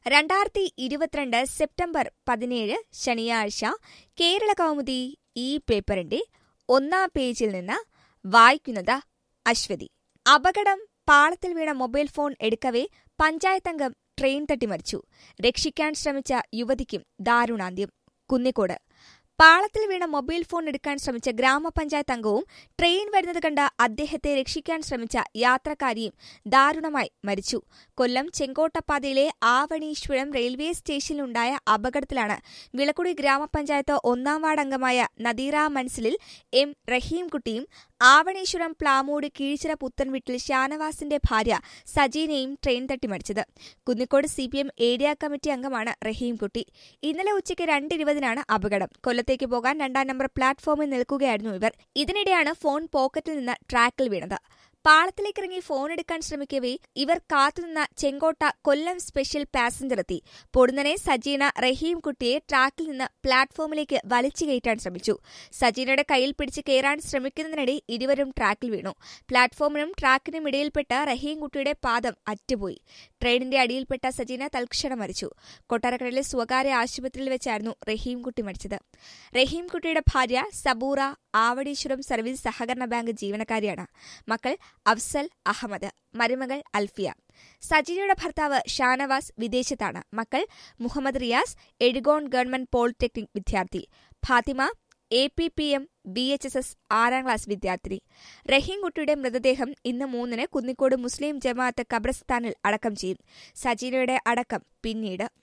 2022 September 17 ശനിയാഴ്ച കേരള കൗമുദി ഈ പേപ്പറിന്റെ 1-ാം പേജിൽ നിന്ന് വായിക്കുന്നത് അശ്വതി. അപകടം. പാളത്തിൽ വീണ മൊബൈൽ ഫോൺ എടുക്കവേ പഞ്ചായത്തംഗം ട്രെയിൻ തട്ടി മരിച്ചു. രക്ഷിക്കാൻ ശ്രമിച്ച യുവതിക്കും ദാരുണാന്ത്യം. കുന്നിക്കോട്. പാളത്തിൽ വീണ മൊബൈൽ ഫോൺ എടുക്കാൻ ശ്രമിച്ച ഗ്രാമപഞ്ചായത്ത് അംഗവും ട്രെയിൻ വരുന്നത് കണ്ട അദ്ദേഹത്തെ രക്ഷിക്കാൻ ശ്രമിച്ച യാത്രക്കാരിയും ദാരുണമായി മരിച്ചു. കൊല്ലം ചെങ്കോട്ടപ്പാതയിലെ ആവണീശ്വരം റെയിൽവേ സ്റ്റേഷനിലുണ്ടായ അപകടത്തിലാണ് വിളക്കുടി ഗ്രാമപഞ്ചായത്ത് 1-ാം വാർഡ് അംഗമായ നദീറ മൻസിലിൽ എം റഹീംകുട്ടിയും ആവണീശ്വരം പ്ലാമൂട് കീഴ്ച്ചിറ പുത്തൻവീട്ടിൽ ഷാനവാസിന്റെ ഭാര്യ സജീനയും ട്രെയിൻ തട്ടി മരിച്ചത്. കുന്നിക്കോട് CPM ഏരിയ കമ്മിറ്റി അംഗമാണ് റഹീംകുട്ടി. ഇന്നലെ ഉച്ചയ്ക്ക് 2:20 അപകടം. കൊല്ലത്തേക്ക് പോകാൻ 2-ാം നമ്പർ പ്ലാറ്റ്ഫോമിൽ നിൽക്കുകയായിരുന്നു ഇവർ. ഇതിനിടെയാണ് ഫോൺ പോക്കറ്റിൽ നിന്ന് ട്രാക്കിൽ വീണത്. പാളത്തിലേക്കിറങ്ങി ഫോൺ എടുക്കാൻ ശ്രമിക്കവേ ഇവർ കാത്തുനിന്ന ചെങ്കോട്ട കൊല്ലം സ്പെഷ്യൽ പാസഞ്ചർ എത്തി. പൊടുന്നനെ സജീന റഹീംകുട്ടിയെ ട്രാക്കിൽ നിന്ന് പ്ലാറ്റ്ഫോമിലേക്ക് വലിച്ചു കയറ്റാൻ ശ്രമിച്ചു. സജീനയുടെ കയ്യിൽ പിടിച്ച് കയറാൻ ശ്രമിക്കുന്നതിനിടെ ഇരുവരും ട്രാക്കിൽ വീണു. പ്ലാറ്റ്ഫോമിനും ട്രാക്കിനും ഇടയിൽപ്പെട്ട റഹീംകുട്ടിയുടെ പാദം അറ്റുപോയി. ട്രെയിനിന്റെ അടിയിൽപ്പെട്ട സജീന തൽക്ഷണം മരിച്ചു. കൊട്ടാരക്കരയിലെ സ്വകാര്യ ആശുപത്രിയിൽ വെച്ചായിരുന്നു റഹീംകുട്ടി മരിച്ചത്. റഹീംകുട്ടിയുടെ ഭാര്യ സബൂറ ആവണീശ്വരം സർവീസ് സഹകരണ ബാങ്ക് ജീവനക്കാരിയാണ്. മക്കൾ അഫ്സൽ അഹമ്മദ്, മരുമകൾ അൽഫിയ. സജീനയുടെ ഭർത്താവ് ഷാനവാസ് വിദേശത്താണ്. മക്കൾ മുഹമ്മദ് റിയാസ്, എഴുകോൺ ഗവൺമെന്റ് പോളിടെക്നിക് വിദ്യാർത്ഥി. ഫാത്തിമ APPM BHSS 6-ാം ക്ലാസ് വിദ്യാർത്ഥിനി. റഹീംകുട്ടിയുടെ മൃതദേഹം ഇന്ന് 3-ന് കുന്നിക്കോട് മുസ്ലിം ജമാഅത്ത് ഖബർസ്ഥാനിൽ അടക്കം ചെയ്യും. സജീനയുടെ അടക്കം പിന്നീട്.